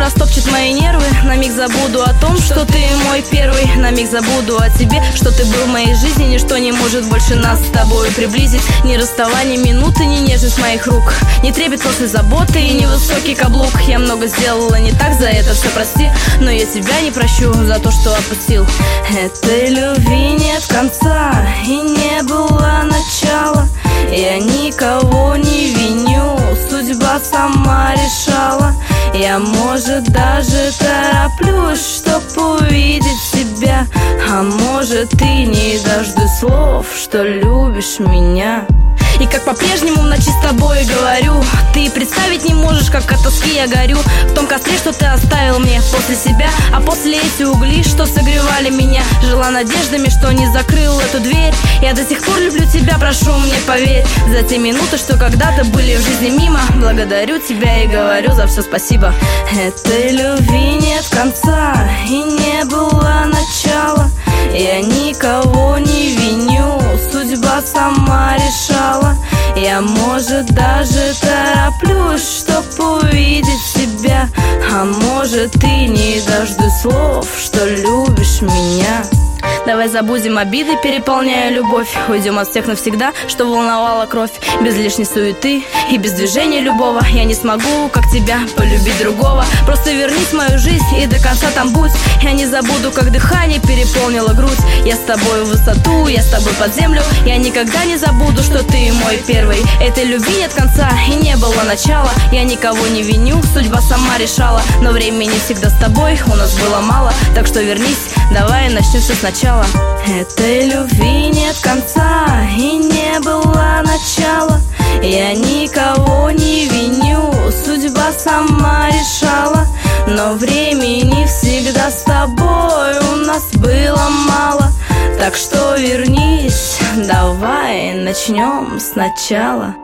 растопчет мои нервы. На миг забуду о том, что ты мой первый. На миг забуду о тебе, что ты был в моей жизни. Ничто не может больше нас с тобой приблизить. Ни расставание минуты, ни нежность моих рук, ни трепет после заботы и ни высокий каблук. Я много сделала не так, за это все прости, но я тебя не прощу за то, что опустил. Этой любви нет конца и не было начала. Я никого не виню, судьба сама решала. Я, может, даже тороплюсь, чтоб увидеть тебя. А может, и не дождусь слов, что любишь меня. И как по-прежнему в ночи с тобой говорю, ты представить не можешь, как от тоски я горю в том костре, что ты оставил мне после себя. А после эти угли, что согревали меня, жила надеждами, что не закрыл эту дверь. Я до сих пор люблю тебя, прошу мне поверь. За те минуты, что когда-то были в жизни мимо, благодарю тебя и говорю за все спасибо. Этой любви нет конца и не было начала. Я никого не виню, судьба сама решала. Я, может, даже тороплюсь, чтоб увидеть тебя. А может, и не дождусь слов, что любишь меня. Давай забудем обиды, переполняя любовь. Уйдем от всех навсегда, что волновала кровь. Без лишней суеты и без движения любого. Я не смогу, как тебя, полюбить другого. Просто вернись в мою жизнь и до конца там будь. Я не забуду, как дыхание переполнило грудь. Я с тобой в высоту, я с тобой под землю. Я никогда не забуду, что ты мой первый. Этой любви нет конца и не было начала. Я никого не виню, судьба сама решала. Но времени всегда с тобой у нас было мало. Так что вернись, давай начнем все сначала. Этой любви нет конца и не было начала. Я никого не виню, судьба сама решала. Но времени всегда с тобой у нас было мало. Так что вернись, давай начнем сначала.